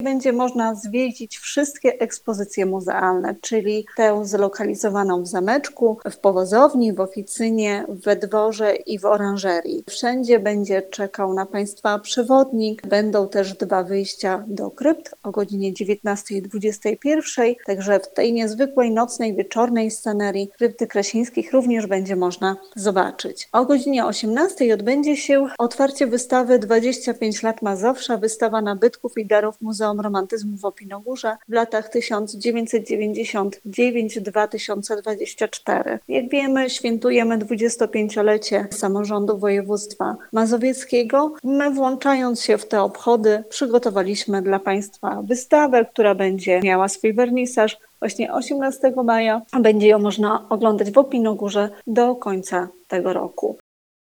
będzie można zwiedzić wszystkie ekspozycje muzealne, czyli tę zlokalizowaną w zameczku, w powozowni, w oficynie, we dworze i w oranżerii. Wszędzie będzie czekał na Państwa przewodnik. Będą też 2 wyjścia do krypt o godzinie 19 i 21. Także w tej niezwykłej nocnej, wieczornej scenerii krypty Krasińskich również będzie można zobaczyć. O godzinie 18 odbędzie się otwarcie wystawy 25 lat Mazowsza, wystawa nabytków i darów Muzeum Romantyzmu w Opinogórze w latach 1999-2024. Jak wiemy, świętujemy 25-lecie samorządu województwa mazowieckiego. My, włączając się w te obchody, przygotowaliśmy dla Państwa wystawę, która będzie miała swój wernisaż właśnie 18 maja, a będzie ją można oglądać w Opinogórze do końca tego roku.